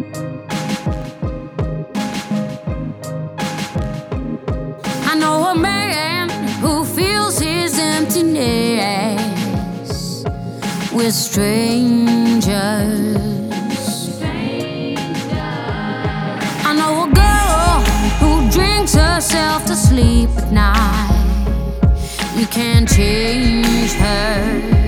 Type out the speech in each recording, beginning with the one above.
I know a man who fills his emptiness with strangers. I know a girl who drinks herself to sleep at night. You can't change her.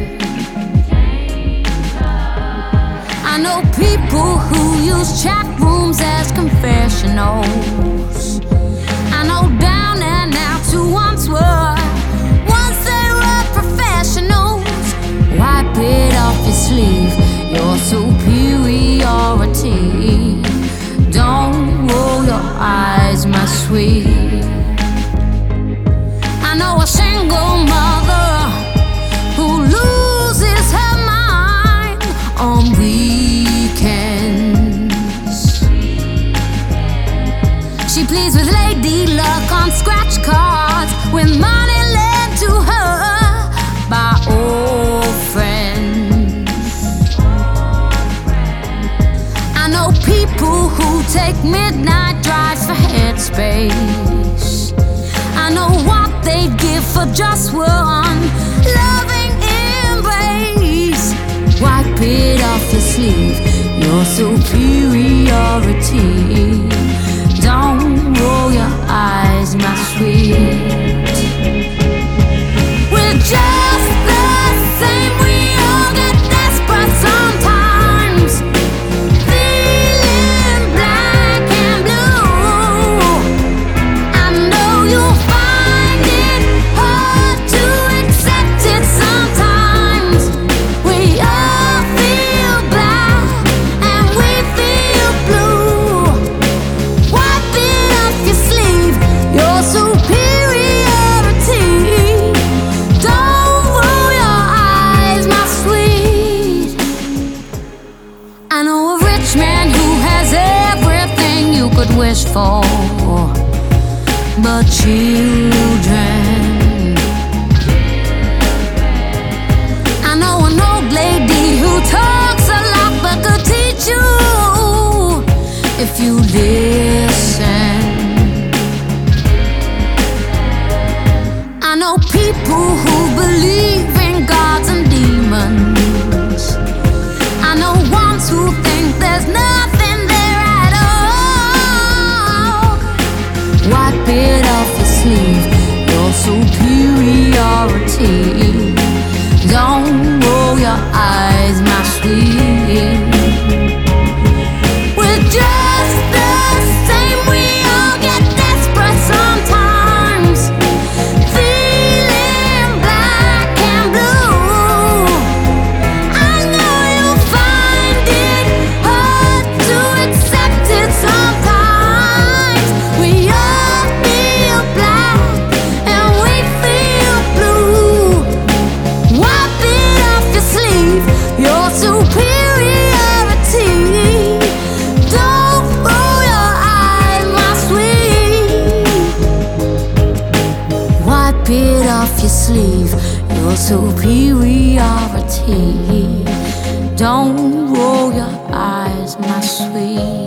I know people who use chat rooms as confessionals. I know down and outs who once they were professionals. Wipe it off your sleeve, your superiority. Don't roll your eyes, my sweet. I know a single mother who loses her mind on weekends. She pleads with lady luck on scratch cards with money lent to her by old friends. I know people who take midnight drives for headspace. I know what they'd give for just one loving embrace. Wipe it off your sleeve, your superiority. Don't roll your eyes, my sweet. We're just the same, we all get desperate sometimes. Feeling black and blue. I know you'll find it hard to accept it sometimes. We all feel black and we feel blue. Wipe it off your sleeve, your superiority. Don't roll your eyes, my sweet. I know a rich man who has everything you could wish for, but children. I know an old lady who talks a lot but could teach you if you listen. I know people who believe in gods and demons. I know ones who think there's nothing there at all. Wipe it off your sleeve, your superiority. Don't roll your eyes, my sweet. We're just the same, we all get desperate sometimes. Feeling black and blue. I know you'll find it hard to accept it sometimes. We all feel black and we feel blue. Wipe it off your sleeve, your superiority. Don't roll your eyes, my sweet. Wipe it off your sleeve, your superiority. Don't roll your eyes, my sweet.